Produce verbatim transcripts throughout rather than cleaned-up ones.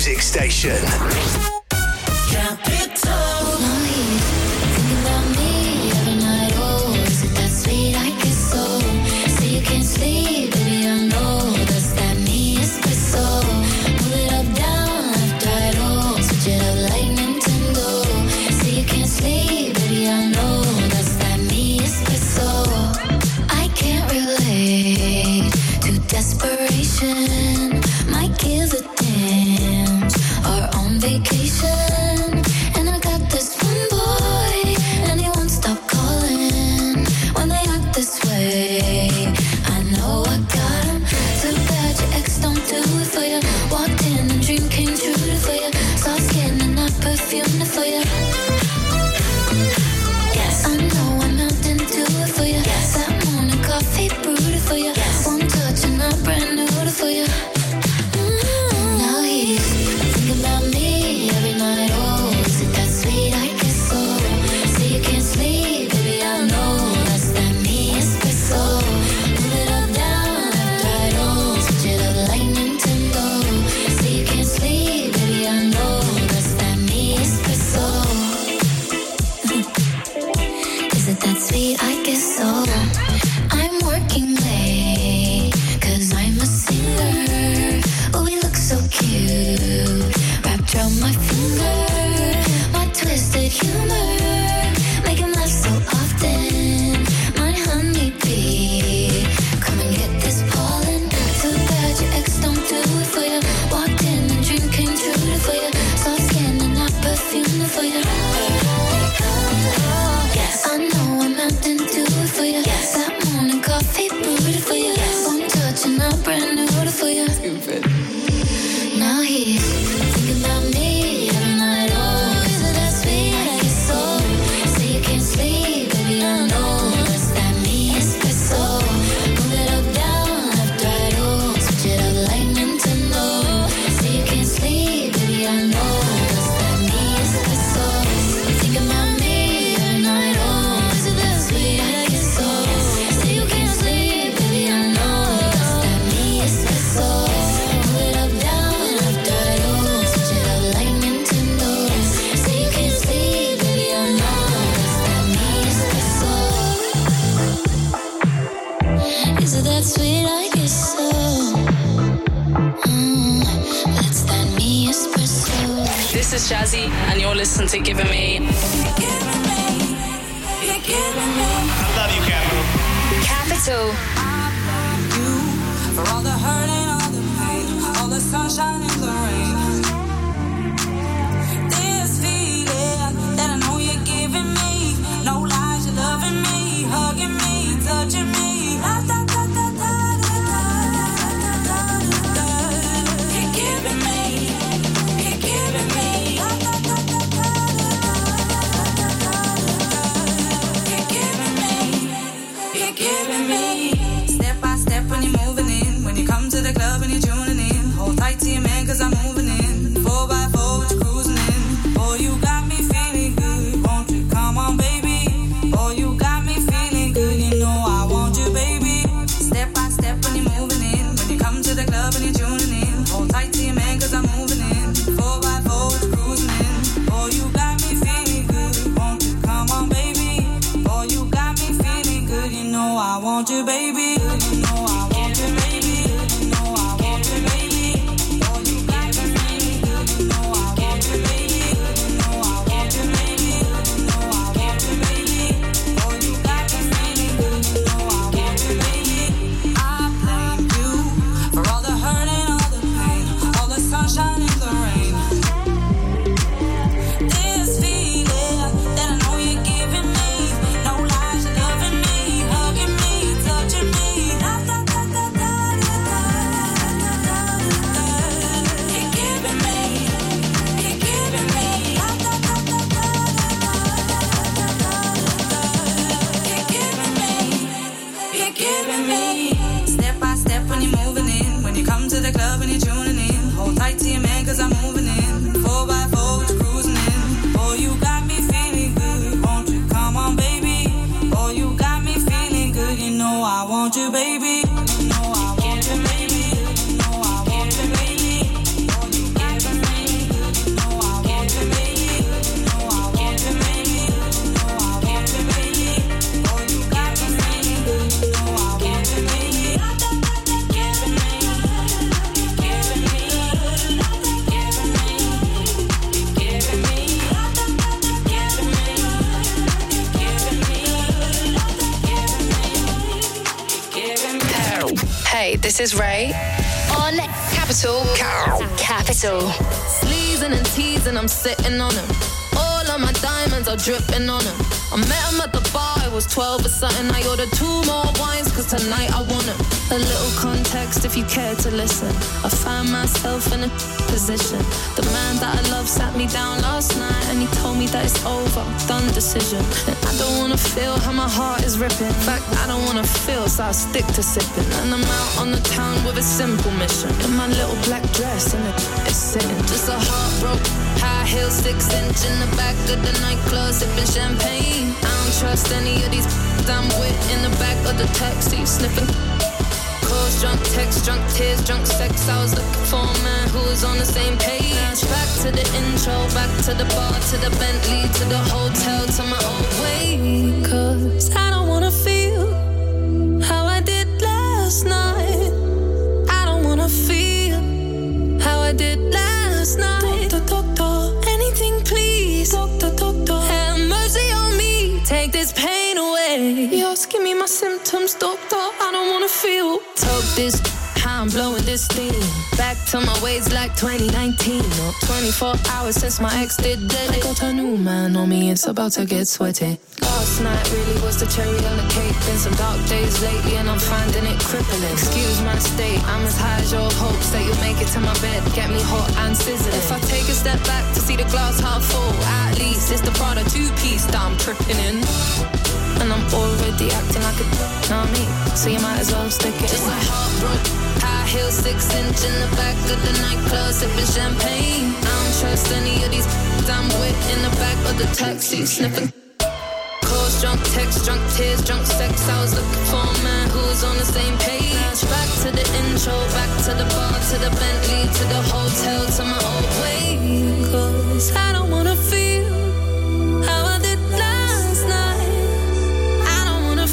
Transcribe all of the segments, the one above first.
music station. Touching This is Ray on Capital. Capital. Sleazing and teasing, I'm sitting on them. All of my diamonds are dripping on them. I met him at the bar, I was twelve or something. I ordered two more wines, cause tonight I want him. A little context if you care to listen. I found myself in a position. The man that I love sat me down last night and he told me that it's over, done decision. And I don't wanna feel how my heart is ripping. In fact, I don't wanna feel, so I stick to sipping. And I'm out on the town with a simple mission. In my little black dress and it's sitting. Just a heartbroken high heel, six inch in the back of the nightclub, sipping champagne. I don't trust any of these I'm with in the back of the taxi, sniffing calls, drunk texts, drunk tears, drunk sex. I was looking for a man who was on the same page. Back to the intro, back to the bar, to the Bentley, to the hotel, to my old way. Cause I don't wanna feel how I did last night. I don't wanna feel how I did last night. Doctor, doctor, anything please. Doctor, doctor, have mercy on me. Take this pain away. You're asking me my symptoms, doctor. I don't wanna feel. Talk this, how I'm blowing this steam. Back to my ways like twenty nineteen. Or twenty-four hours since my ex did dead. I got a new man on me, it's about to get sweaty. Last night really was the cherry on the cake. Been some dark days lately and I'm finding it crippling. Excuse my state, I'm as high as your hopes that you'll make it to my bed. Get me hot and sizzling. If I take a step back to see the glass half full, at least it's the Prada two-piece that I'm tripping in. And I'm already acting like a know what I mean? So you might as well stick it. Just a heartbroken high heel, six inch in the back of the nightclub, sipping champagne. I don't trust any of these I'm with in the back of the taxi, sniffing calls, drunk texts, drunk tears, drunk sex. I was looking for a man who was on the same page. Back to the intro, back to the bar, to the Bentley, to the hotel, to my old way. Cause I don't wanna feel how I did last night. I don't wanna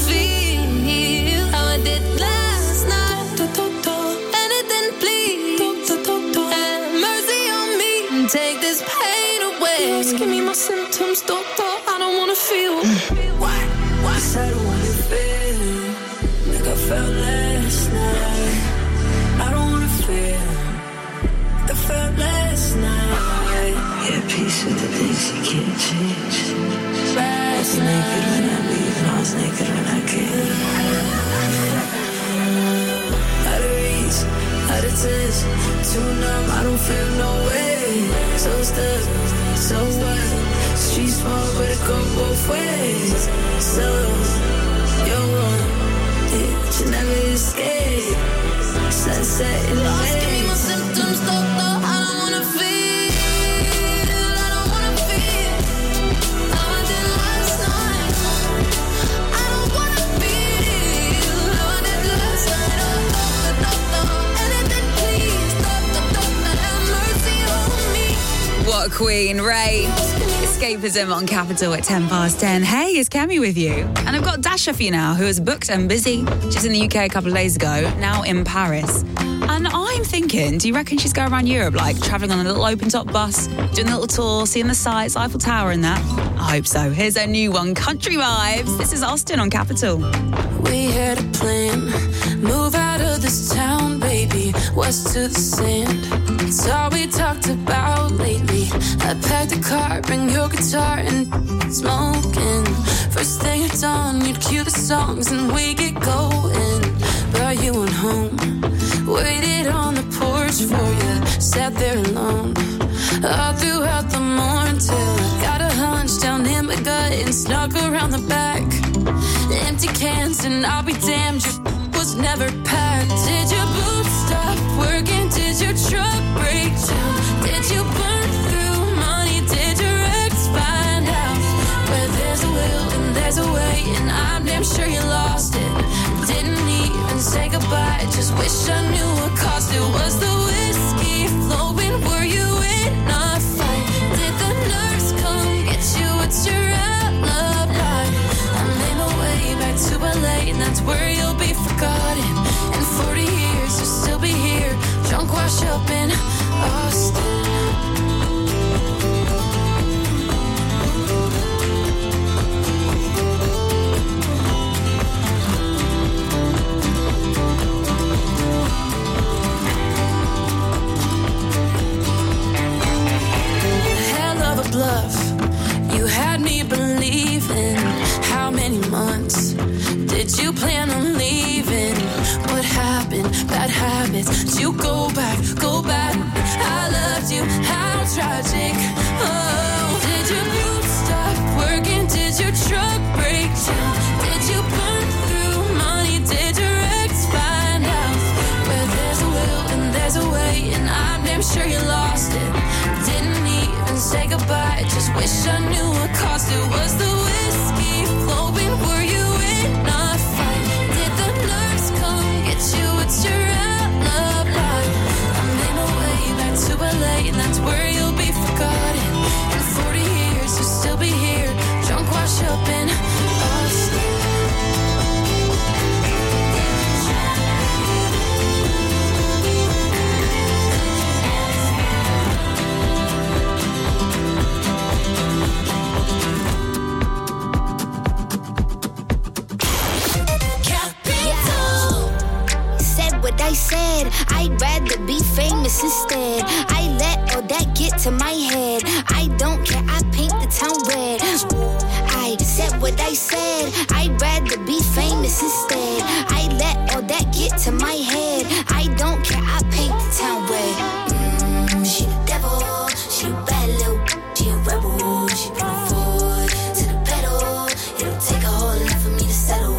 feel how I did last night. Doctor, doctor, anything please. Doctor, doctor, have mercy on me. Take this pain away. You're asking me my symptoms, doctor. I don't wanna feel. Why? Why? I don't wanna feel like I felt last night. I don't wanna feel like I felt last night. Yeah, peace with the things you can't change. I was naked when I leave and I was naked when I came. Out of reach, out of touch, too numb, I don't feel no way. So stuck, so what? Street small, but it go both ways. So, you're wrong, yeah, you never escape. Sunset in the Lost, give me my symptoms, doctor. I don't wanna feel, I don't wanna feel how I did last night. I don't wanna feel how I did last night. Oh, doctor, doctor, anything please. Doctor, doctor, have mercy on me. What a queen, Ray. Escapism on Capital at ten past ten. Hey, it's Kemi with you. And I've got Dasha for you now, who is booked and busy. She's in the U K a couple of days ago, now in Paris. And I'm thinking, do you reckon she's going around Europe, like travelling on a little open-top bus, doing a little tour, seeing the sights, Eiffel Tower and that? I hope so. Here's her new one, Country Vibes. This is Austin on Capital. We had a plan, move out of this town, baby, west to the sand. It's all we talked about lately. I packed a car, bring your guitar and smoking. First thing at dawn, you'd cue the songs and we get going. Brought you on home, waited on the porch for you, sat there alone all throughout the morning till I got a hunch down in my gut and snuck around the back. Empty cans and I'll be damned, your was never packed. Did your boots stop working? Did your truck break down? Did you burn through money? Did your ex find out? Where there's a will and there's a way, and I'm damn sure you lost it. Didn't even say goodbye, just wish I knew what caused it. Was the whiskey flowing? Were you in a fight? Did the nurse come get you? What's your alibi? I made my way back to L A, and that's where you'll be forgotten. In forty years, you'll still be here, drunk, wash up in Austin. sure you lost it. Didn't even say goodbye, just wish I knew what caused it. Was the whiskey flowing? Were you in a fight? Did the nerves come get you? It's your alibi. I made my way back to L A, and that's where you'll be forgotten. In forty years, you'll still be here, drunk, washed up in us. I said I'd rather be famous instead. I let all that get to my head. I don't care, I paint the town red. I said what I said. I'd rather be famous instead. I let all that get to my head. I don't care, I paint the town red. Mm, she the devil, she a bad little, she a rebel. She put her foot to the pedal. It'll take a whole lot for me to settle.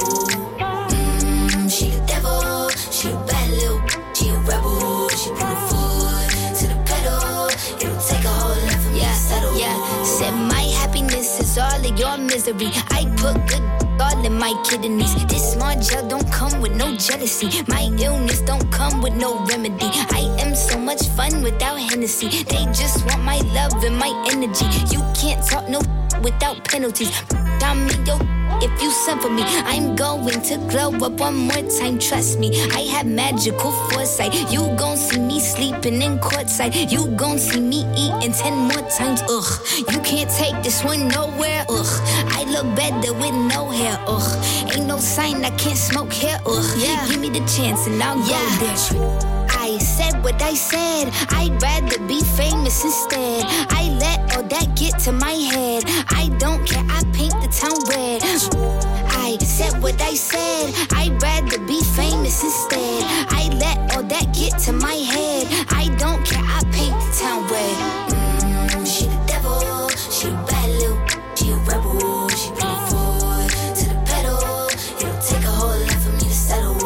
Mm, she the devil, she a bad little, she a rebel. She put her foot to the pedal. It'll take a whole lot for me yeah, to settle. Yeah, said my happiness is all of your misery. I put good all in my kidneys. This small gel don't come with no jealousy. My illness don't come with no remedy. I am so much fun without Hennessy. They just want my love and my energy. You can't talk no without penalties. I'm in your if you send for me. I'm going to glow up one more time, trust me. I have magical foresight. You gon' see me sleeping in courtside. You gon' see me eating ten more times, ugh. You can't take this one nowhere, ugh. I look better with no hair, ugh. Ain't no sign I can't smoke here, ugh. Yeah. Give me the chance and I'll yeah. go there. I said what I said. I'd rather be famous instead. I let all that get to my head. I don't care, I paint the town red. I said what I said. I'd rather be famous instead. I let all that get to my head. I don't care, I paint the town red. Mm, she the devil, she a bad little, she a rebel. She put her foot to the pedal. It'll take a whole lot for me to settle.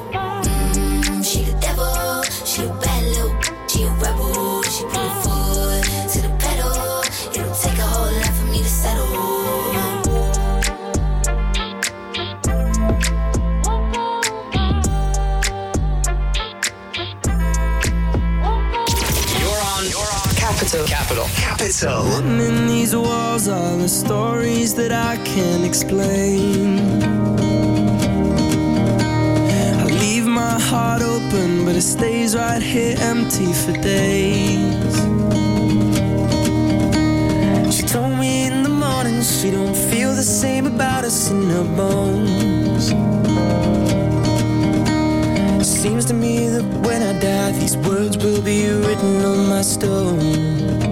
Mm, she the devil, she a bad little, she a rebel. She put her foot to the pedal. It'll take a whole lot for me to settle. Capital. Capital. Capital. Written in these walls are the stories that I can't explain. I leave my heart open, but it stays right here empty for days. She told me in the morning she don't feel the same about us in her bones. Seems to me that when I die, these words will be written on my stone.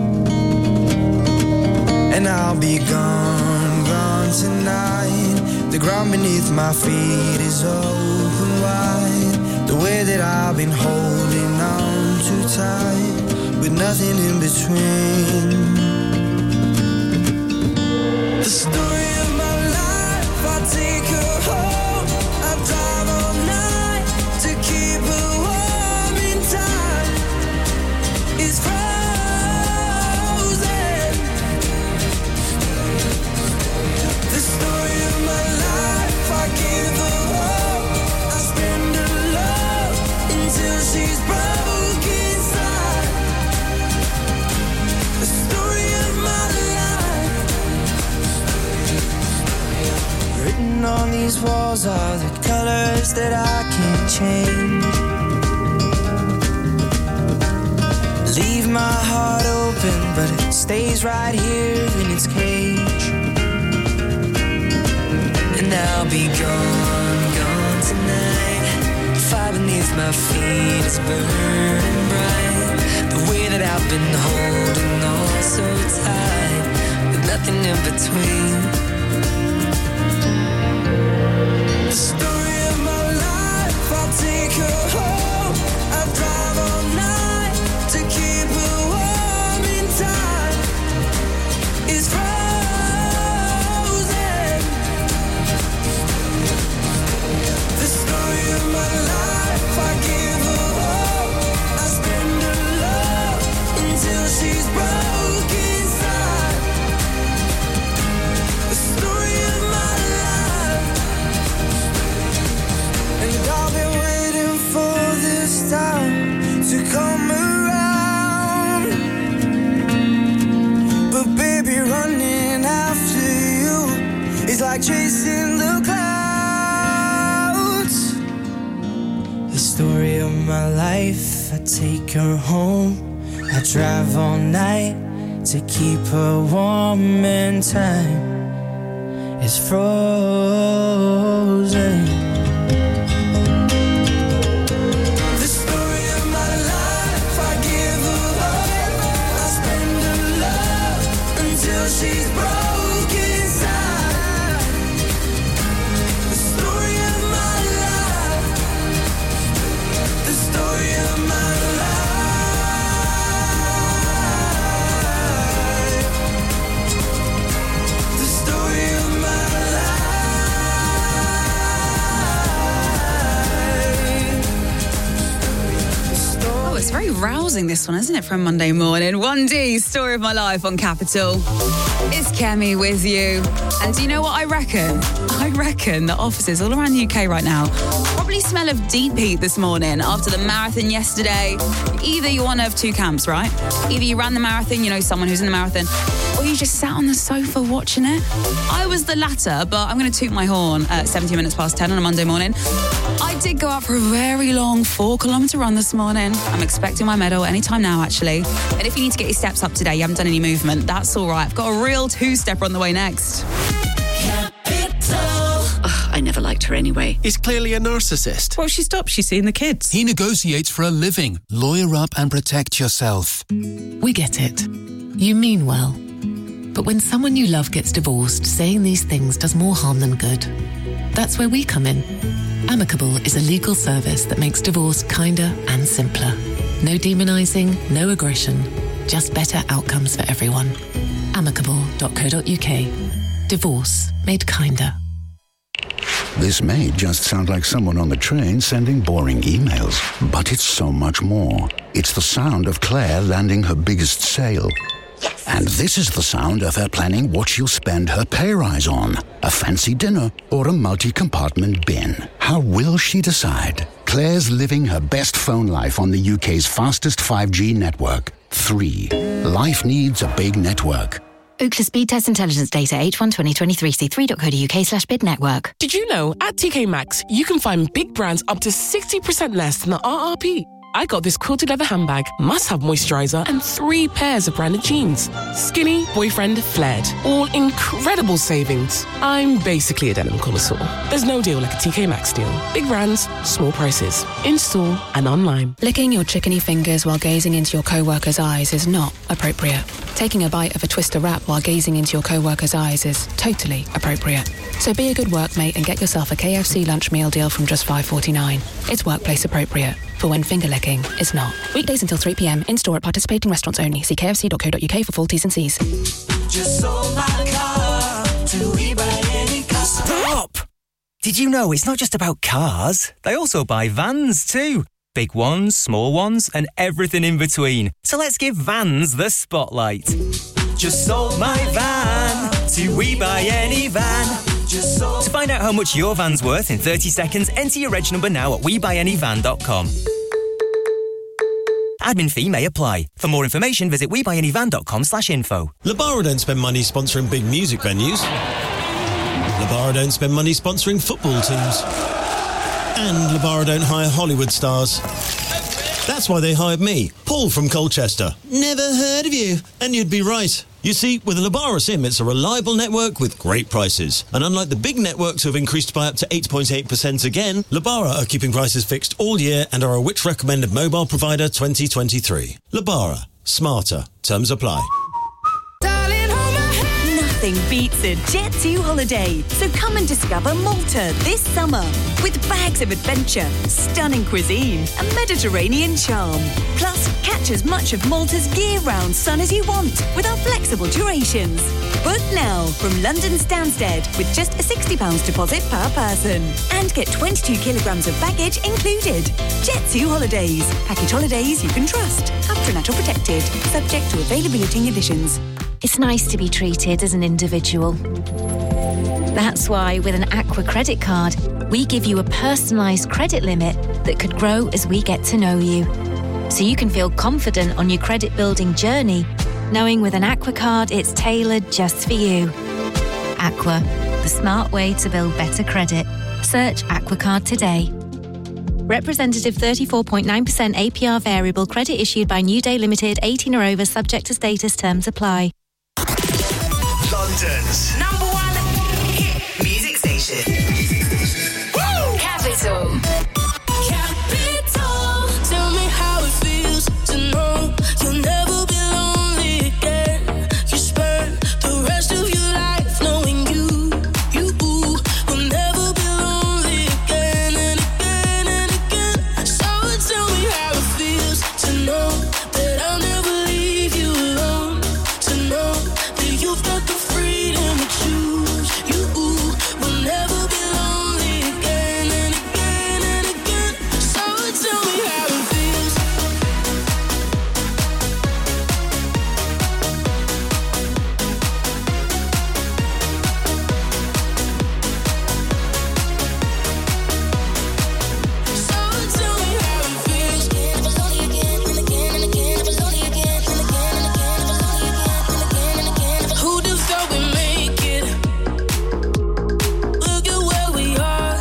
And I'll be gone, gone tonight. The ground beneath my feet is open wide. The way that I've been holding on too tight, with nothing in between. The story of my life, I'll take her home. I'll drive all night to keep her warm in time. It's frozen. The story of my life, I give her hope. I spend her love until she's broke inside. The story of my life. Written on these walls are the colors that I can't change. Leave my heart open, but it stays right here in its cage. And I'll be gone, gone tonight. Fire beneath my feet is burning bright. The way that I've been holding on so tight, with nothing in between. The story of my life, I'll take her home. I'll drive all night to keep her warm in time. It's frozen. The story of my life, I give her hope. I spend her love take her home. I drive all night to keep her warm, and time is frozen. The story of my life, I give her up, I spend her love until she's broken inside. The story of my life, the story of my life. It's very rousing, this one, isn't it, from Monday morning? one D, Story of My Life on Capital. It's Kemi with you. And do you know what I reckon? I reckon that offices all around the U K right now probably smell of deep heat this morning after the marathon yesterday. Either you're one of two camps, right? Either you ran the marathon, you know someone who's in the marathon, or you just sat on the sofa watching it. I was the latter, but I'm going to toot my horn at seventeen minutes past ten on a Monday morning. I did go out for a very long four kilometre run this morning. I'm expecting my medal anytime now, actually. And if you need to get your steps up today, you haven't done any movement, that's all right. I've got a real two-stepper on the way next. Ugh, I never liked her anyway. He's clearly a narcissist. Well, she stopped. She's seeing the kids. He negotiates for a living. Lawyer up and protect yourself. We get it. You mean well. But when someone you love gets divorced, saying these things does more harm than good. That's where we come in. Amicable is a legal service that makes divorce kinder and simpler. No demonising, no aggression, just better outcomes for everyone. amicable dot co dot uk. Divorce made kinder. This may just sound like someone on the train sending boring emails, but it's so much more. It's the sound of Claire landing her biggest sale. And this is the sound of her planning what she'll spend her pay rise on. A fancy dinner or a multi-compartment bin. How will she decide? Claire's living her best phone life on the U K's fastest five G network. Three. Life needs a big network. Ookla Speed Test Intelligence Data H one twenty twenty-three C three dot co dot uk slash bid network. Did you know at T K Maxx you can find big brands up to sixty percent less than the R R P? I got this quilted leather handbag, must-have moisturiser, and three pairs of branded jeans. Skinny, boyfriend, flared. All incredible savings. I'm basically a denim connoisseur. There's no deal like a T K Maxx deal. Big brands, small prices. In-store and online. Licking your chickeny fingers while gazing into your co-worker's eyes is not appropriate. Taking a bite of a Twister wrap while gazing into your co-worker's eyes is totally appropriate. So be a good workmate and get yourself a K F C lunch meal deal from just five forty-nine. It's workplace appropriate for when finger licking is not. Weekdays until three p.m. in-store at participating restaurants only. See k f c dot co dot uk for full T's and C's. Just sold my car to We Buy Any Car. Stop! Did you know it's not just about cars? They also buy vans too. Big ones, small ones, and everything in between. So let's give vans the spotlight. Just sold my van to We Buy Any Van. Just sold. To find out how much your van's worth in thirty seconds, enter your reg number now at we buy any van dot com. Admin fee may apply. For more information, visit we buy any van dot com slash info. Labara don't spend money sponsoring big music venues. Labara don't spend money sponsoring football teams. And Labara don't hire Hollywood stars. That's why they hired me, Paul from Colchester. Never heard of you. And you'd be right. You see, with a Labara SIM, it's a reliable network with great prices. And unlike the big networks who have increased by up to eight point eight percent again, Labara are keeping prices fixed all year and are a Which Recommended Mobile Provider twenty twenty-three. Labara. Smarter. Terms apply. Nothing beats a Jet two holiday. So come and discover Malta this summer with bags of adventure, stunning cuisine, and Mediterranean charm. Plus, catch as much of Malta's year-round sun as you want with our flexible durations. Book now from London Stansted with just a sixty pounds deposit per person. And get twenty-two kilograms of baggage included. Jet two Holidays. Package holidays you can trust. Up for natural protected. Subject to availability and conditions. It's nice to be treated as an individual. That's why with an Aqua credit card, we give you a personalised credit limit that could grow as we get to know you. So you can feel confident on your credit building journey, knowing with an Aqua card it's tailored just for you. Aqua, the smart way to build better credit. Search Aqua Card today. Representative thirty-four point nine percent A P R variable credit issued by New Day Limited, eighteen or over, subject to status, terms apply. London's number one hit music station. Woo! Capital. Capital. Tell me how it feels to know you'll never be lonely again. You spend the rest of your life knowing you, you will never be lonely again and again and again. So tell me how it feels to know that I'll never leave you alone. To know that you've got the freedom to choose. You will never be lonely again and again and again. So tell me how it feels. So tell me how it feels. Never lonely again and again and again. Never lonely again and again and again. Never lonely again and again and again. Who'd have thought we'd make it? Look at where we are.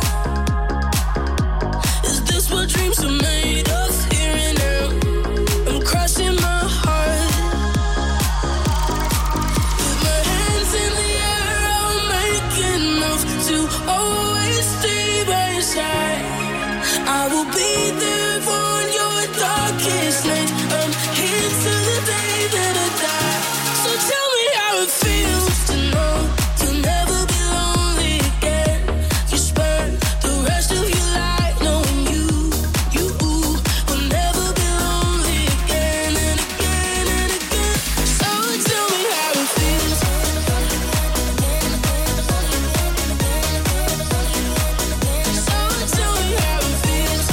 Is this what dreams are made of? Here and now, I'm crossing my heart. With my hands in the air, I'll make enough to always stay by your side. I will be there for your darkest night. I'm here till the day that I die. So tell me how it feels to know you'll never be lonely again. You spend the rest of your life knowing you, you will never be lonely again and again and again. So tell me how it feels. So tell me how it feels.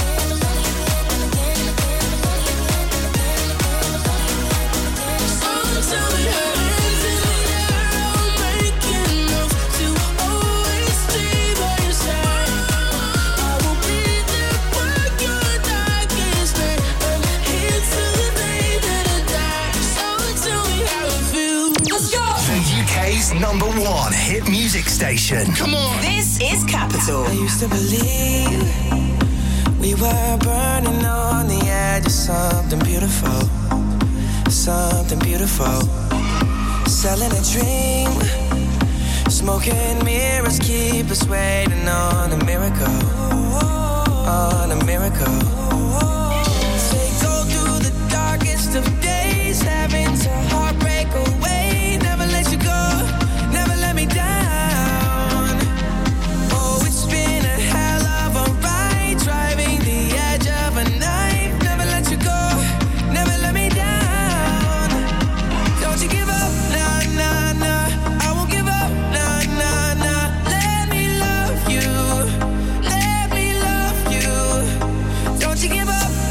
So tell me how hands in the air, I'll make enough to always stay by your side. I will be there for your darkest night. I'm here till the day that I die. So tell me how it feels. Let's go. The U K's number one hit music station. Come on. This is Capital. I used to believe we were burning on the edge of something beautiful, something beautiful. Selling a dream, smoking mirrors keep us waiting on a miracle, on a miracle. Say go through the darkest of days, having to heartbreak away. Never let you go, never let me down. Oh, it's been a hell of a ride, driving the edge of a knife. Never let you go, never let me down. Don't you give up, nah, nah, nah. I won't give up, nah, nah, nah. Let me love you, let me love you. Don't you give up,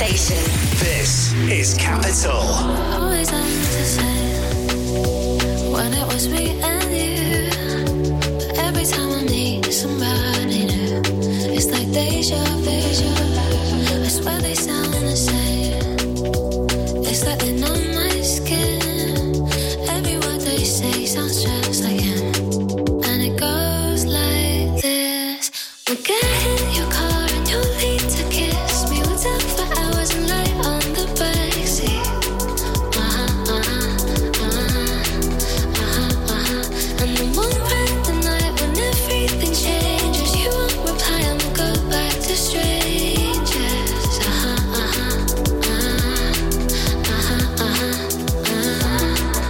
station. This is Capital. Always ends the same when it was me and you. But every time I need somebody new, it's like deja vu. I swear they sound the same. It's like they know my skin. Every word they say sounds just like him. And it goes like this. We'll get in your car and you'll lead to kiss me. We'll talk for hours and lie on the backseat. Uh-huh, uh-huh, uh-huh, uh-huh, uh-huh. And then we'll ride the night when everything changes. You won't reply and we'll go back to strangers. Uh-huh, uh-huh, uh-huh, uh-huh, uh-huh.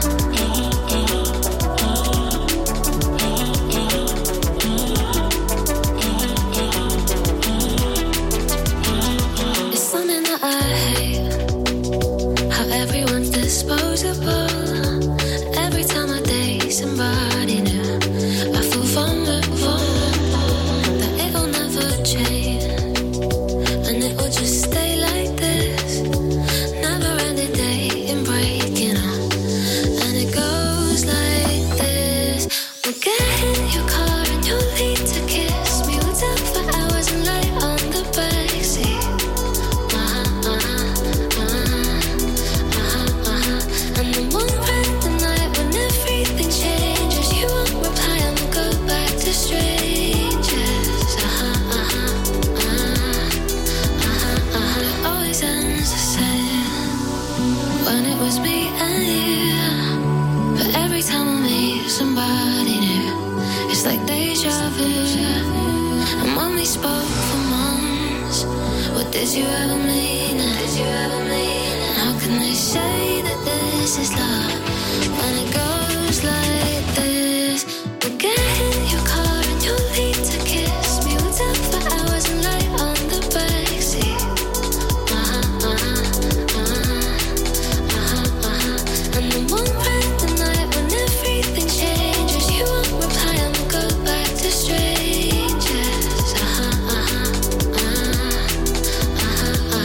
It's something that I hate, how everyone's disposable. Every time I date somebody new, I feel vulnerable, that it'll never change, and it will just stay like this. Never ending dating, breaking up, and it goes like this. We'll get in your car and you'll lead to kiss me. We'll talk for hours and lie on the backseat. Uh-huh, uh-huh, uh-huh, uh-huh, uh-huh. And then we'll ride the night when everything changes. You won't reply and we'll go back to strangers. Uh-huh, uh-huh, uh-huh, uh-huh, uh-huh. It always ends the same when it was me and you. But every time I meet somebody new, it's like deja vu. And when we spoke for months, what did you ever mean it? Did you ever mean it? How can they say that this is love when it goes like this? We'll get in your car and you'll lead to kiss me. We'll talk for hours and lie on the backseat. Uh-huh, uh-huh, uh-huh, uh-huh, uh-huh. And then we'll ride the night when everything changes. You won't reply and we'll go back to strangers. Uh-huh, uh-huh, uh-huh, uh-huh,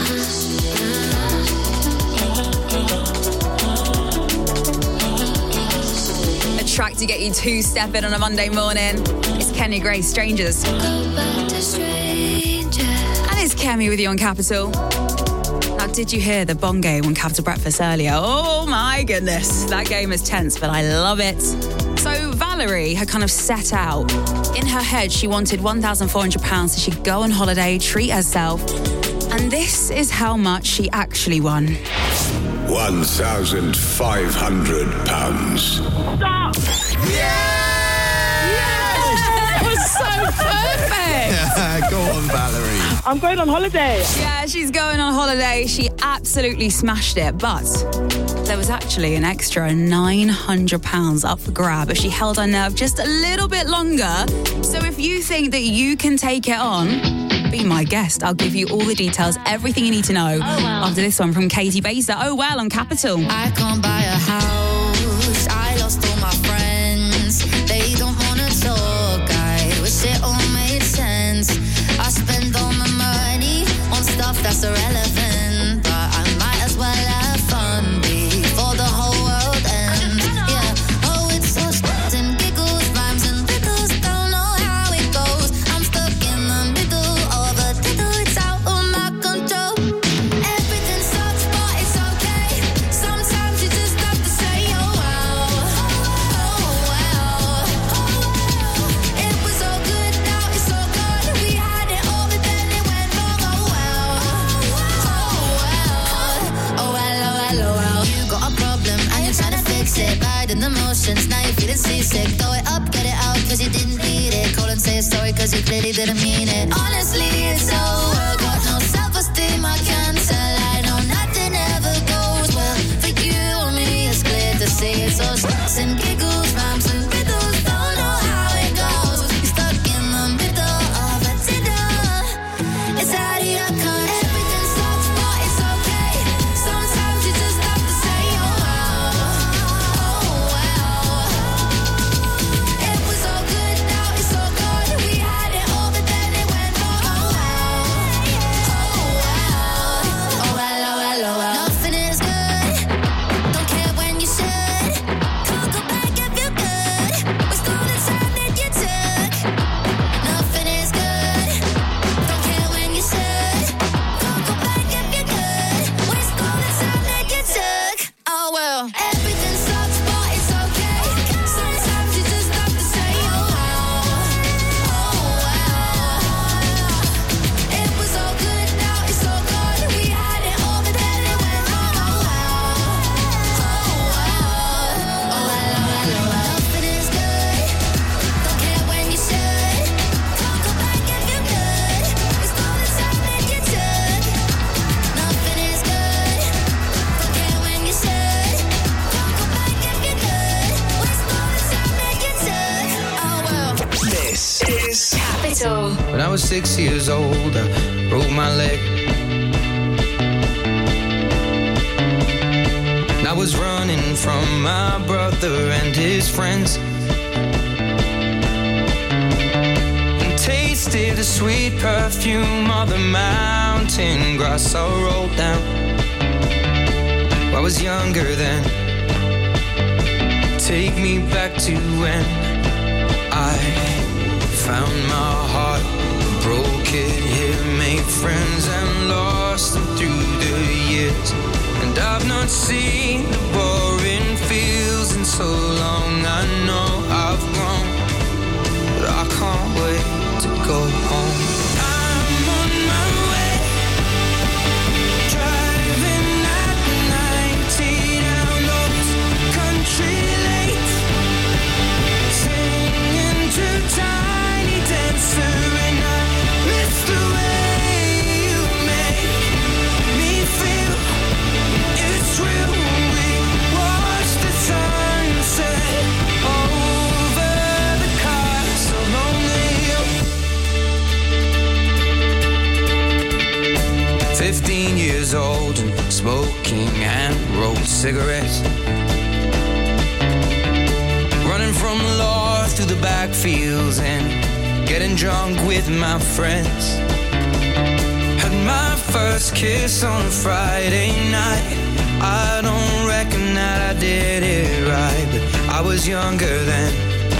uh-huh. A track to get you two-stepping on a Monday morning. It's Kenny Gray, Strangers. Go back to strangers. And it's Kemi with you on Capital. Now, did you hear the Bong game on Capital Breakfast earlier? Oh my goodness, that game is tense, but I love it. So Valerie had kind of set out. In her head, she wanted one thousand four hundred pounds so she'd go on holiday, treat herself. And this is how much she actually won. one thousand five hundred pounds. Stop! That was so perfect. Go on, Valerie. I'm going on holiday. Yeah, she's going on holiday. She absolutely smashed it, but there was actually an extra nine hundred pounds up for grab if she held her nerve just a little bit longer. So if you think that you can take it on, be my guest. I'll give you all the details, everything you need to know. Oh, wow. After this one from Katie Baser. Oh, well, on Capital. I can't buy a house. I lost all my friends. They don't want to talk. I wish it all made sense. I spend all my money on stuff that's irrelevant, but I might as well have fun before the whole world ends. Yeah. Oh, it's so shit and giggles, rhymes and riddles. Don't know how it goes. I'm stuck in the middle of a diddle. It's out of my control. Everything sucks, but it's okay. Sometimes you just have to say, oh wow, oh wow. It was so good, now it's so gone. We had it all, but then it went wrong. Oh wow, oh wow, oh well, oh well, oh well. You got a problem and you're trying to fix it. Bad in the motions, now you're feeling seasick. Throw it up, get it out, cause you didn't need it. Call and say sorry, cause you clearly didn't mean it. Honestly, it's over. Got no self-esteem, I can't tell. I know nothing ever goes well. For you or me, it's clear to see. It's all shits and giggles, rhymes and riddles. Don't know how it goes. You're stuck in the middle of a diddle. It's out of your control. Everything sucks, but it's okay. Sometimes you just have to say, oh wow, oh wow. It was so good, now it's so gone. We had it all, but then it went wrong. Oh wow, oh wow, oh wow. is Capital. When I was six years old, I broke my leg. And I was running from my brother and his friends. And tasted the sweet perfume of the mountain grass I rolled down. I was younger then. Take me back to when I found my heart, broke it here, made friends and lost them through the years. And I've not seen the boring fields in so long. I know I've grown, but I can't wait to go home. I'm on my way, driving at ninety down those country lanes, singing to Tiny Dancer, and I miss the way you make me feel. It's real. We watch the sunset over the castle on the hill. Fifteen years old and smoking and rolled cigarettes, running from the law through the backfields and getting drunk with my friends. Had my first kiss on a Friday night. I don't reckon that I did it right, but I was younger then.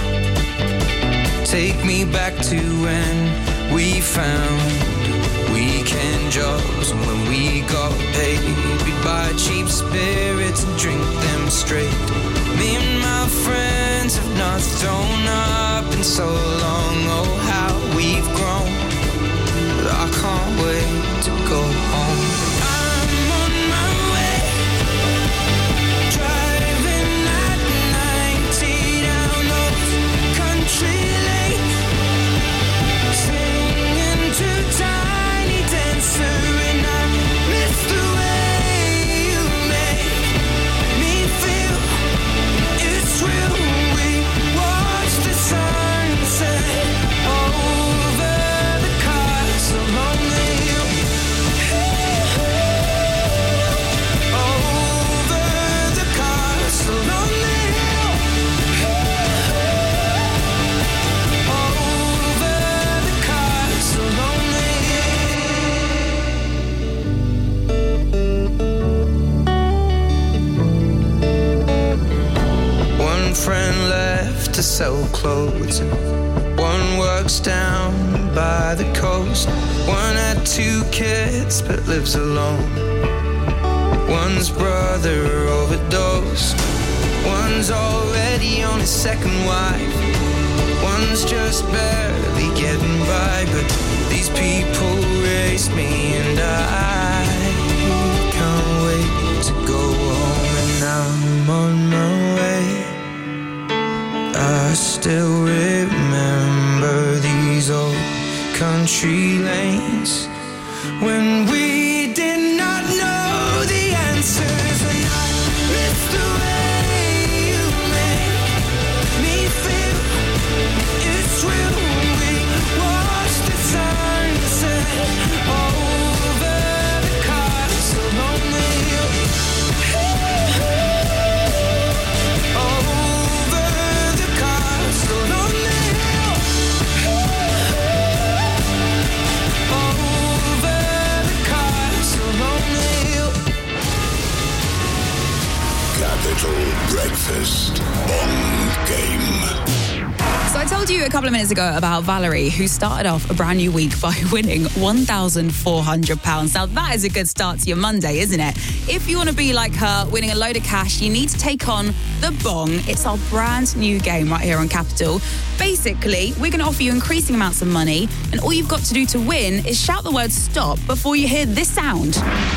Take me back to when we found weekend jobs, and when we got paid, we'd buy cheap spirits and drink them straight. Me and my friends have not thrown up in so long. Oh, how we've grown, but I can't wait to go home. I'm on my way, driving at ninety down those country lanes, singing to Tiny Dancer, and I miss the way you make me feel. It's real. We watch the sunset over the castle on the hill. Over the castle on the hill. Over the castle on the hill. One friend left to sell clothes, and one works down by the coast. One had two kids but lives alone. One's brother overdosed. One's already on his second wife. One's just barely getting by. But these people raised me, and I can't wait to go home. And I'm on my way. I still remember these old country lanes when we did not know the answers, and I miss the way you make me feel. It's real. We watch the sunset over the castle on the hill. Over the castle on the hill. Over the castle on the hill. Capital Breakfast on Game. So I told you a couple of minutes ago about Valerie, who started off a brand new week by winning one thousand four hundred pounds. Now, that is a good start to your Monday, isn't it? If you want to be like her, winning a load of cash, you need to take on the Bong. It's our brand new game right here on Capital. Basically, we're going to offer you increasing amounts of money, and all you've got to do to win is shout the word stop before you hear this sound.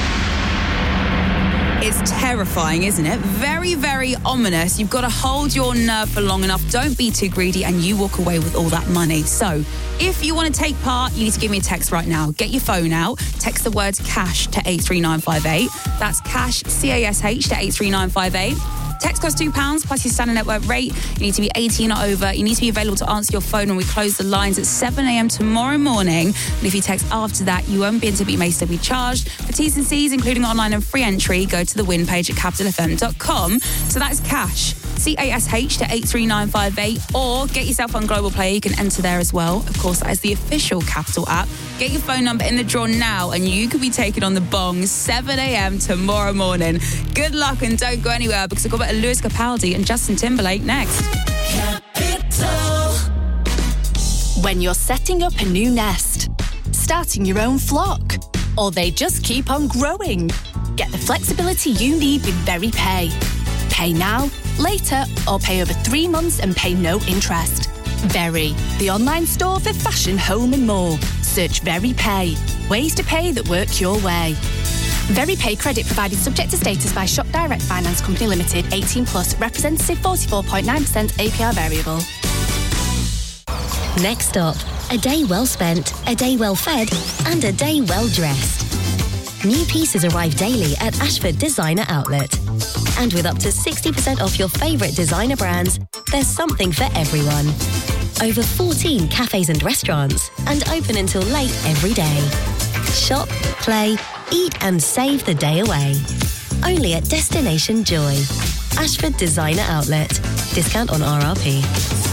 It's terrifying, isn't it? Very, very ominous. You've got to hold your nerve for long enough. Don't be too greedy, and you walk away with all that money. So, if you want to take part, you need to give me a text right now. Get your phone out. Text the words cash to eight three nine five eight. That's cash, C A S H, to eight three nine five eight. Text costs two pounds plus your standard network rate. You need to be eighteen or over. You need to be available to answer your phone when we close the lines at seven a.m. tomorrow morning. And if you text after that, you won't be able to be may still be charged. For T's and C's, including online and free entry, go to the win page at capital f m dot com. So that's cash. C A S H to eight three nine five eight, or get yourself on Global Play. You can enter there as well. Of course, that is the official Capital app. Get your phone number in the draw now and you could be taken on the bong seven a.m. tomorrow morning. Good luck and don't go anywhere because I've got a bit of Lewis Capaldi and Justin Timberlake next. Capital. When you're setting up a new nest, starting your own flock, or they just keep on growing, get the flexibility you need with VeryPay. Pay now, later, or pay over three months and pay no interest. Very, the online store for fashion, home and more. Search VeryPay. Ways to pay that work your way. VeryPay credit provided subject to status by Shop Direct Finance Company Limited, eighteen plus, representative forty-four point nine percent A P R variable. Next up, a day well spent, a day well fed, and a day well dressed. New pieces arrive daily at Ashford Designer Outlet. And with up to sixty percent off your favourite designer brands, there's something for everyone. Over fourteen cafes and restaurants, and open until late every day. Shop, play, eat and save the day away. Only at Destination Joy. Ashford Designer Outlet. Discount on R R P.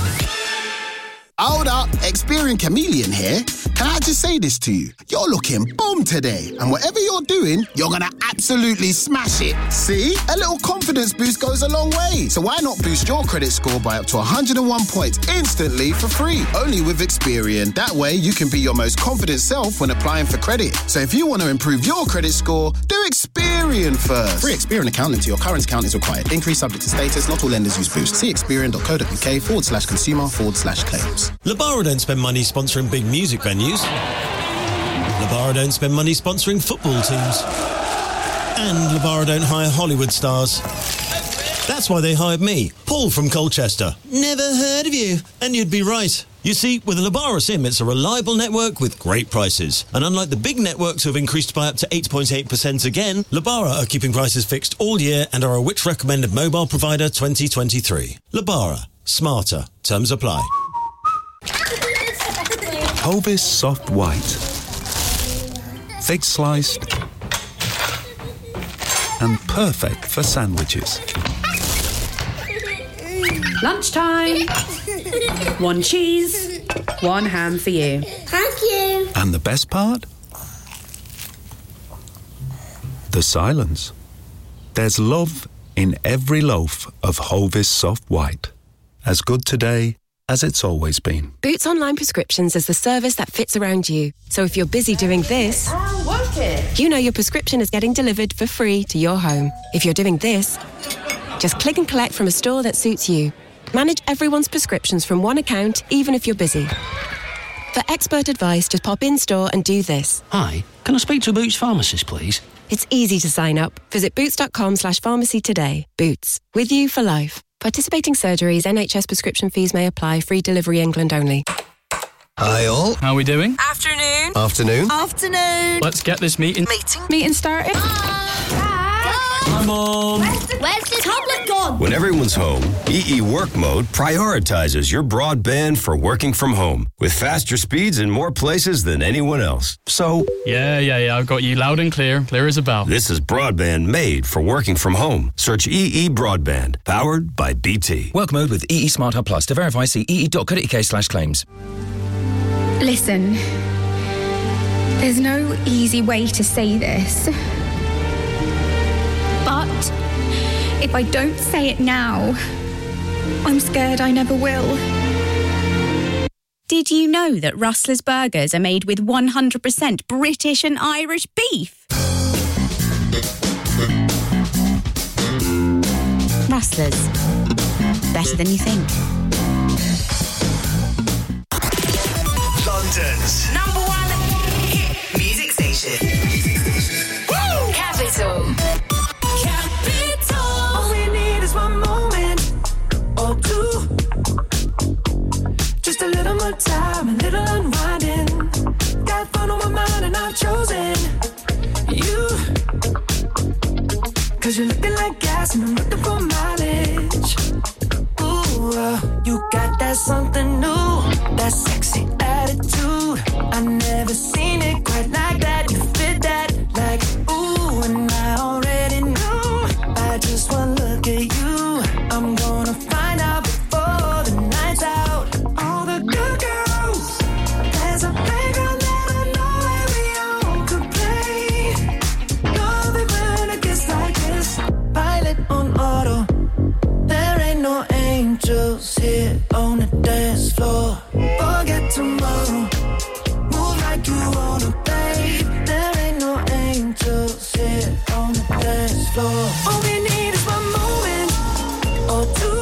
Hold up, Experian Chameleon here. Can I just say this to you? You're looking bomb today, and whatever you're doing, you're gonna absolutely smash it. See? A little confidence boost goes a long way. So why not boost your credit score by up to one hundred and one points instantly for free? Only with Experian. That way, you can be your most confident self when applying for credit. So if you want to improve your credit score, do Experian first. Free Experian account into your current account is required. Increase subject to status. Not all lenders use boost. See experian.co.uk forward slash consumer forward slash claims. Labara don't spend money sponsoring big music venues. Labara don't spend money sponsoring football teams. And Labara don't hire Hollywood stars. That's why they hired me, Paul from Colchester. Never heard of you. And you'd be right. You see, with a Labara SIM, it's a reliable network with great prices. And unlike the big networks who have increased by up to eight point eight percent again, Labara are keeping prices fixed all year and are a Which Recommended Mobile Provider twenty twenty-three. Labara. Smarter. Terms apply. Hovis Soft White. Thick sliced and perfect for sandwiches. Lunchtime. One cheese, one ham for you. Thank you. And the best part? The silence. There's love in every loaf of Hovis Soft White. As good today as it's always been. Boots Online Prescriptions is the service that fits around you. So if you're busy doing this, I'll work it. You know your prescription is getting delivered for free to your home. If you're doing this, just click and collect from a store that suits you. Manage everyone's prescriptions from one account, even if you're busy. For expert advice, just pop in store and do this. Hi, can I speak to a Boots pharmacist, please? It's easy to sign up. Visit boots.com slash pharmacy today. Boots, with you for life. Participating surgeries, N H S prescription fees may apply. Free delivery England only. Hi all. How are we doing? Afternoon. Afternoon. Afternoon. Let's get this meeting. Meeting. Meeting started. Hi, Mom. Where's the, where's the tablet gone? When everyone's home, E E Work Mode prioritizes your broadband for working from home with faster speeds in more places than anyone else. So, yeah, yeah, yeah, I've got you loud and clear, clear as a bell. This is broadband made for working from home. Search E E Broadband, powered by B T. Work Mode with E E Smart Hub Plus. To verify, see ee.co.uk slash claims. Listen, there's no easy way to say this. But if I don't say it now, I'm scared I never will. Did you know that Rustler's burgers are made with one hundred percent British and Irish beef? Rustler's. Better than you think. London's number one hit music station. Woo! Capital. Capital. All we need is one moment or two. Just a little more time, a little unwinding. Got fun on my mind and I've chosen you. Cause you're looking like gas and I'm looking for mileage. You got that something new, that sexy attitude. I never seen it quite like that. You fit that like ooh, and I already knew. I just one look at you, I'm gonna find out before the night's out. All the good girls, there's a playground that I know every all could play. Love it when it gets like this, pilot on auto. There ain't no angels here on the dance floor. Forget tomorrow, move like you wanna, babe. There ain't no angels here on the dance floor. All we need is one moment or two.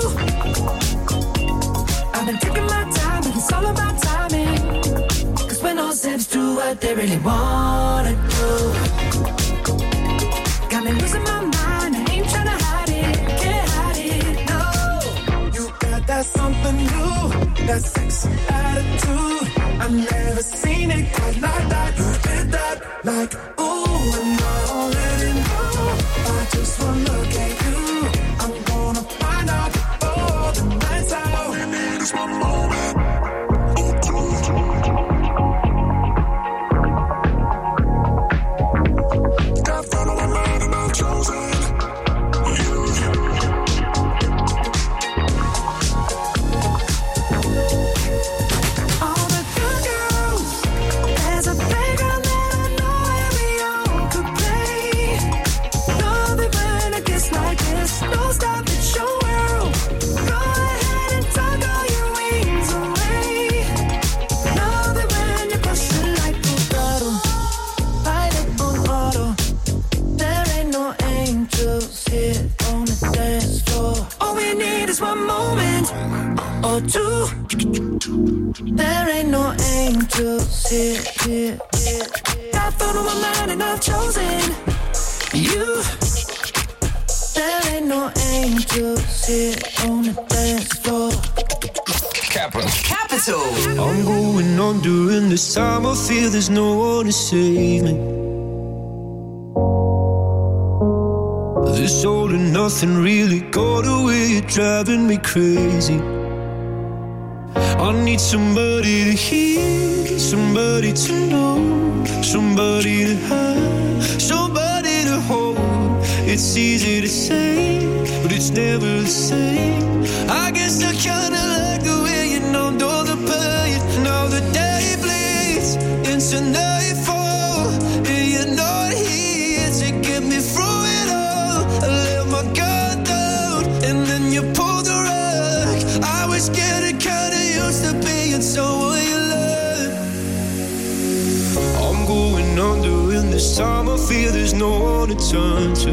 I've been taking my time, but it's all about timing. Cause when all steps do what they really wanna do. Got me losing my mind, I ain't tryna hide it, can't hide it, no. You got that something new, that sexy attitude. I've never seen it quite like that. You did that like ooh, and I already know. I just wanna look at you, I'm gonna find out before the night's out. All we need is one moment. Got fun on my mind and I've chosen you. All the good girls, there's a playground that I know every all could play. Love it when it gets like this, don't stop, it's your world. Go ahead and tuck all your wings away. Love it when you're crushing like a bottle, pilot on auto. There ain't no angels here on the dance floor. All we need is one moment or two. There ain't no angels here, here, here. Got thought on my mind and I've chosen you. There ain't no angels here on the dance floor. Capital. Capital. I'm going on during this time. I feel there's no one to save me. This all and nothing really got away. You're driving me crazy. I need somebody to hear, somebody to know, somebody to have, somebody to hold. It's easy to say, but it's never the same. I guess I kinda like the way you numbed all the pain. Now the day bleeds into nightfall, and you're not here to get me through it all. I let my guard down, and then you pulled the rug. I was getting kinda used to being someone you love. I'm going under in this time. I feel there's no one to turn to.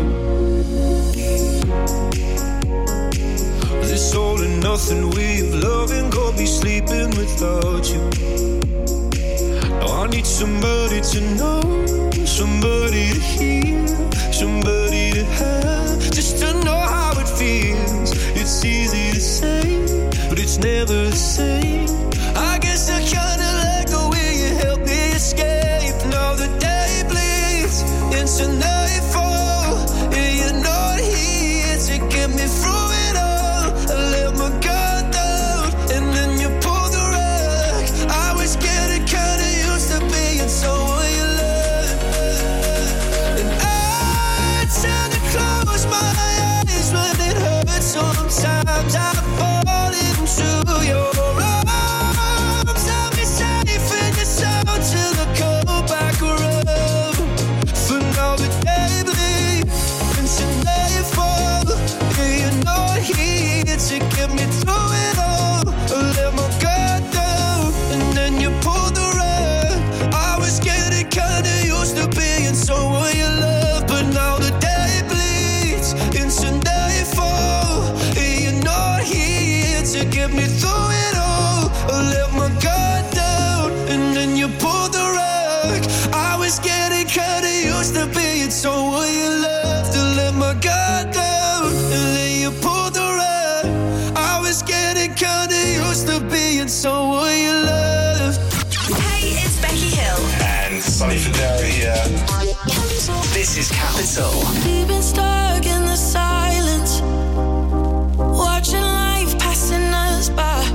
This all and nothing way of loving got me sleeping without you. Now I need somebody to know, somebody to hear, somebody to have, just to know how it feels. It's easy to say, but it's never the same. I guess I kinda like the way you help me escape. Now the day bleeds into nightfall, and you're not here to get me through it all. I let my guard down, and then you pulled the rug. I was getting kinda used to being someone you love. And I tend to close my eyes when it hurts. Sometimes I fall into your arms. I'll be safe in your soul till I come back around. For now the day bleeds into nightfall, and you're not here to get me through it all. I let my guard down, and then you pulled the rug. I was getting kinda used to being someone you love, but now the day bleeds into nightfall, and you're not here to get me through it all. I let my guard down, and then you pulled the rug. I was getting kinda used to being someone you loved. To let my guard down, and then you pulled the rug. I was getting kinda used to being someone you loved. Hey, it's Becky Hill. And Sonny Fodera here. This is Capital. We've been stuck in the silence, watching life passing us by.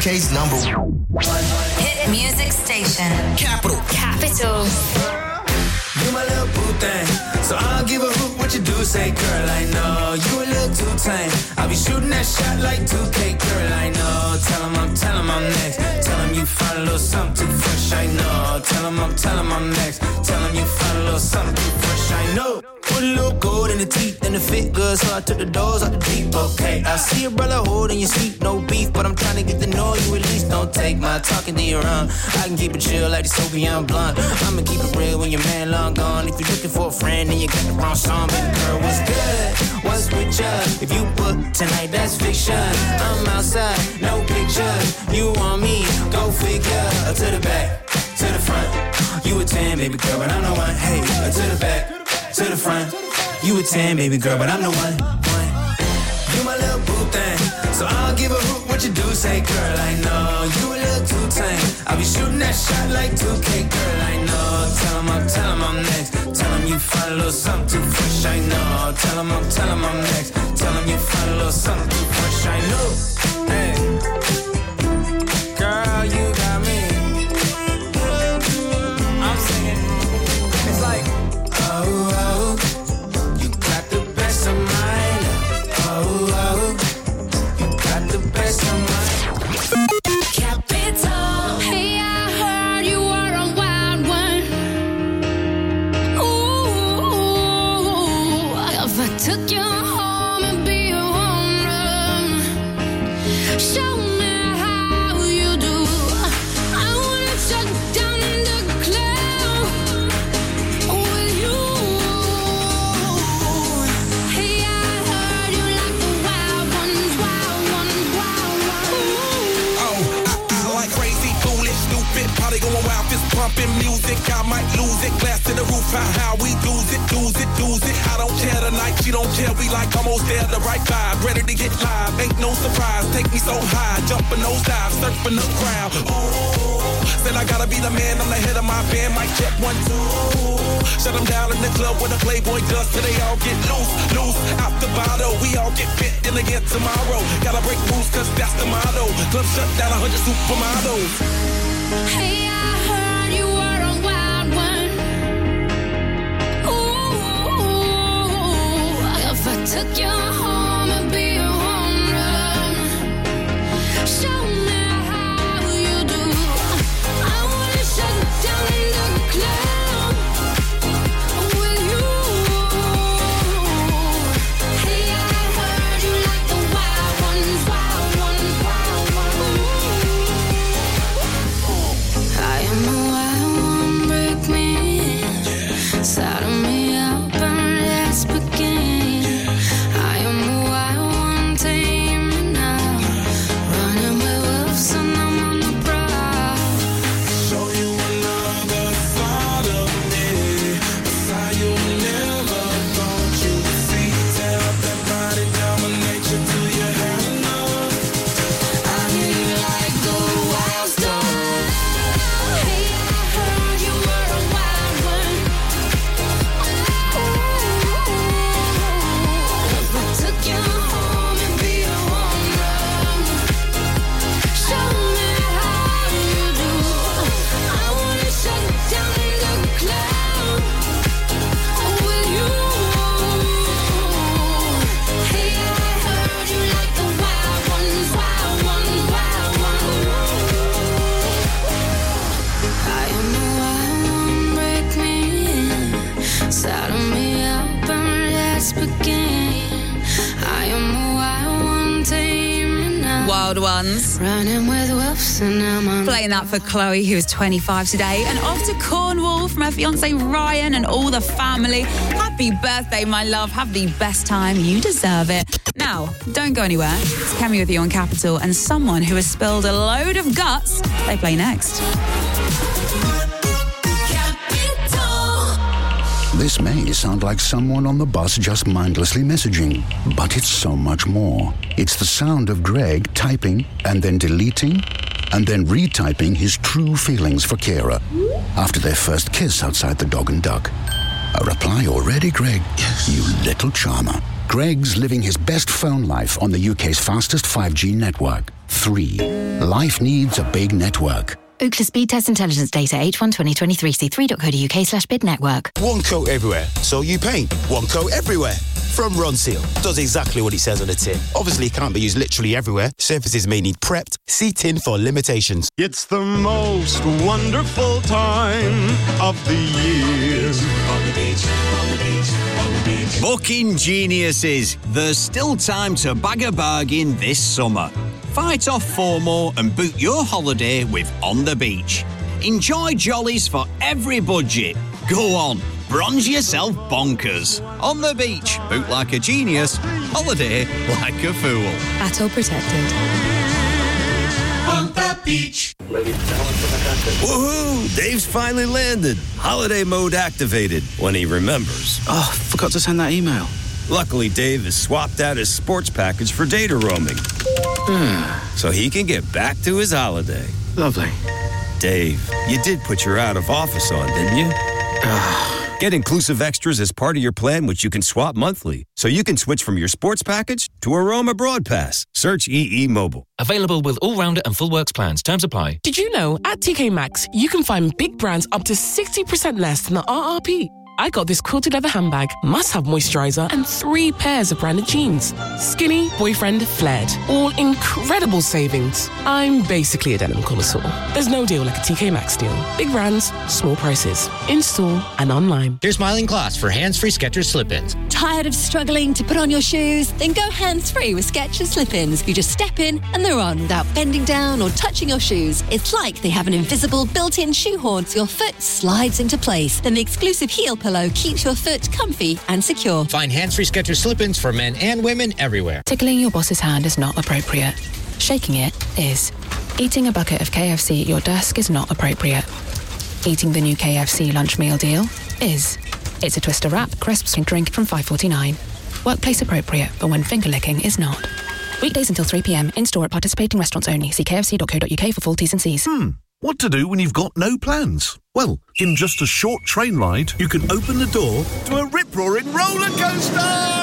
K's number one hit music station. Capital. Capital. You my little boo thing, so I don't give a hoot what you do. Say, girl, I know you a little too tame. I'll be shooting that shot like two K, girl, I know. Tell him I'm, tell him I'm next. Tell him you find a little something too fresh, I know. Tell him I'm, tell him I'm next. Tell him you find a little something too fresh, I know. Put a little gold in the teeth and the fit good, so I took the doors out the deep, okay. I see your brother holding your seat, no beef, but I'm trying to get to know you at least. Don't take my talking to your own. I can keep it chill like the Soviet blonde. I'ma keep it real when your man long gone. If you're looking for a friend and you got the wrong song, baby girl, what's good? What's with ya? If you book tonight, that's fiction. I'm outside, no pictures. You want me? Go figure. To the back, to the front. You a ten, baby girl, but I'm the one. Hey, to the back, to the front. You a ten, baby girl, but I'm the one. one. You my little boo thing, so I don't give a hoot what you do. Say, girl, I know you a little too tame. I'll be shooting that shot like two K, girl, I know. Tell him I'm, tell him I'm next. Tell him you find a little something too fresh, I know. Tell him I'm, tell him I'm next. Tell him you find a little something too fresh, I know. Hey, girl, you got me. I'm singing. It's like, oh, oh, you got the best of mine. Oh, oh, you got the best of mine. Capital. Hey, I heard you were a wild one. Ooh, if I took you home and be a home run, show me how you do. I wanna shut down in the club with you. Hey, I heard you like the wild ones, wild ones, wild ones. Oh, I, I like crazy, foolish, stupid, probably going wild, fist pumping music. I might lose it, glass to the roof, how, how we lose it, lose it, lose it. I don't care tonight, she don't care, we like almost there, the right vibe, ready to get live, ain't no surprise, take me so high, jumping those dives, surfing the crowd. Ooh, said I gotta be the man, I'm the head of my band, mic check one, two. Shut them down in the club where the Playboy does, till they all get loose, loose, out the bottle, we all get fit in again tomorrow. Gotta break rules, cause that's the motto, club shut down, a hundred supermodels. Hey, I heard you were a wild one. Ooh, if I took you home and be a home run, show me how you do. I wanna shut down in the club with you. Hey, I heard you like the wild ones, wild ones, wild ones. I am a wild one, break me in, saddle me up and let's begin. I am a wild one, tame me now, running with wolves and I'm on the prowl. Show you another side of me, a side you never thought you'd see. Tear up that body, dominate you till you have enough. I hear you like the wild stuff. Hey, I heard you were a wild one. Ooh, if I took you home and be a home run, show me how you do. I wanna shut down in the club with you. Hey, I heard you like the wild ones, wild ones, wild ones. I am a wild one, break me in, saddle me up and let's begin. I am a wild one, tame me now. Wild Ones. Running with wolves and I'm on. Playing that for Chloe, who is twenty-five today, and off to Cornwall from her fiance Ryan and all the family. Happy birthday, my love. Have the best time. You deserve it. Now, don't go anywhere. It's Kemi with you on Capital, and someone who has spilled a load of guts. They play next. This may sound like someone on the bus just mindlessly messaging, but it's so much more. It's the sound of Greg typing and then deleting and then retyping his true feelings for Kira after their first kiss outside the Dog and Duck. A reply already, Greg? Yes. You little charmer. Greg's living his best phone life on the U K's fastest five G network. Three, life needs a big network. Ookla speed test intelligence data H one twenty twenty-three C three dot co dot uk slash bid network. One coat everywhere, so you paint. One coat everywhere. From Ronseal. Does exactly what it says on the tin. Obviously, it can't be used literally everywhere. Surfaces may need prepped. See tin for limitations. It's the most wonderful time of the year. On the beach, on the beach, on the beach. Booking geniuses. There's still time to bag a bargain this summer. Fight off FOMO and book your holiday with On the Beach. Enjoy jollies for every budget. Go on, bronze yourself bonkers. On the beach, book like a genius, holiday like a fool. At all protected. On the beach. Woohoo! Dave's finally landed. Holiday mode activated when he remembers. Oh, forgot to send that email. Luckily, Dave has swapped out his sports package for data roaming. So he can get back to his holiday. Lovely. Dave, you did put your out of office on, didn't you? Get inclusive extras as part of your plan, which you can swap monthly. So you can switch from your sports package to a Roam Abroad pass. Search E E Mobile. Available with all-rounder and full works plans. Terms apply. Did you know at T K Maxx, you can find big brands up to sixty percent less than the R R P? I got this quilted leather handbag, must-have moisturizer, and three pairs of branded jeans. Skinny, boyfriend, flared. All incredible savings. I'm basically a denim connoisseur. There's no deal like a T K Maxx deal. Big brands, small prices. In-store and online. Here's Smiling Glass for hands-free Skechers slip-ins. Tired of struggling to put on your shoes? Then go hands-free with Skechers slip-ins. You just step in and they're on without bending down or touching your shoes. It's like they have an invisible built-in shoehorn so your foot slides into place. Then the exclusive heel pillow keeps your foot comfy and secure. Find hands-free Skechers slip-ins for men and women everywhere. Tickling your boss's hand is not appropriate. Shaking it is. Eating a bucket of K F C at your desk is not appropriate. Eating the new K F C lunch meal deal is. It's a Twister wrap, crisps and drink from five forty-nine. Workplace appropriate, but when finger licking is not. Weekdays until three p.m. In-store at participating restaurants only. See k f c dot co dot u k for full T's and C's. Hmm. What to do when you've got no plans? Well, in just a short train ride, you can open the door to a rip-roaring roller coaster!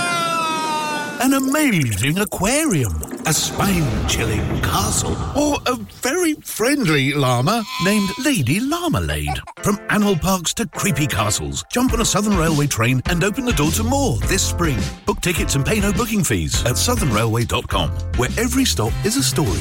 An amazing aquarium, a spine-chilling castle, or a very friendly llama named Lady Llamalade. From animal parks to creepy castles, jump on a Southern Railway train and open the door to more this spring. Book tickets and pay no booking fees at southern railway dot com, where every stop is a story.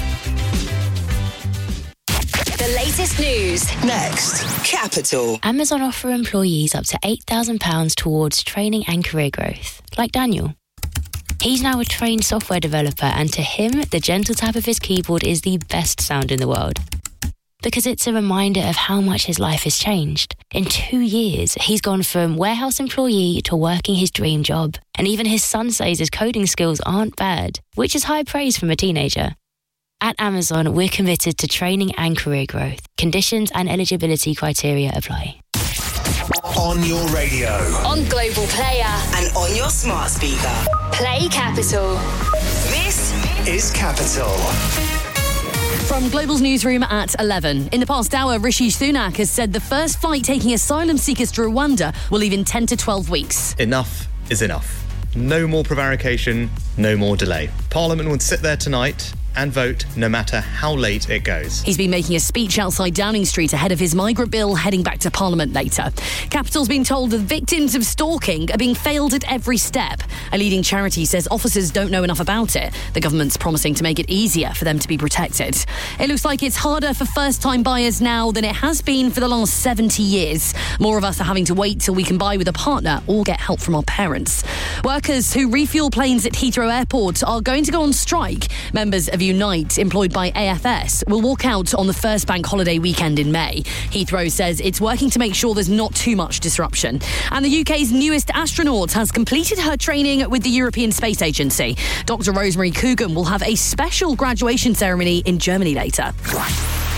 The latest news. Next. Capital. Amazon offer employees up to eight thousand pounds towards training and career growth, like Daniel. He's now a trained software developer, and to him, the gentle tap of his keyboard is the best sound in the world. Because it's a reminder of how much his life has changed. In two years, he's gone from warehouse employee to working his dream job. And even his son says his coding skills aren't bad, which is high praise from a teenager. At Amazon, we're committed to training and career growth. Conditions and eligibility criteria apply. On your radio. On Global Player. And on your smart speaker. Play Capital. This is Capital. From Global's newsroom at eleven. In the past hour, Rishi Sunak has said the first flight taking asylum seekers to Rwanda will leave in ten to twelve weeks. Enough is enough. No more prevarication, no more delay. Parliament will sit there tonight and vote no matter how late it goes. He's been making a speech outside Downing Street ahead of his migrant bill heading back to Parliament later. Capital's been told the victims of stalking are being failed at every step. A leading charity says officers don't know enough about it. The government's promising to make it easier for them to be protected. It looks like it's harder for first-time buyers now than it has been for the last seventy years. More of us are having to wait till we can buy with a partner or get help from our parents. Workers who refuel planes at Heathrow Airport are going to go on strike. Members of Unite, employed by A F S, will walk out on the first bank holiday weekend in May. Heathrow says it's working to make sure there's not too much disruption. And the U K's newest astronaut has completed her training with the European Space Agency. Doctor Rosemary Coogan will have a special graduation ceremony in Germany later.